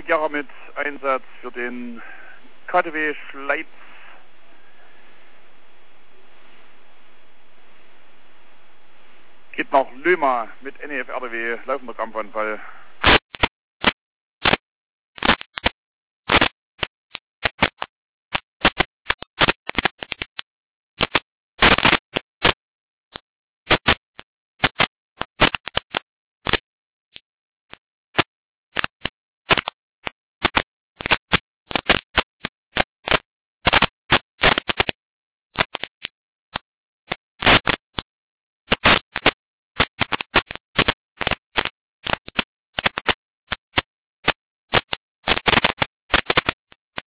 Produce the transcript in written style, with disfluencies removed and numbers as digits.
Jahre mit Einsatz für den KTW Schleiz. Geht nach Löma mit NEF RDW, laufender Kampfanfall.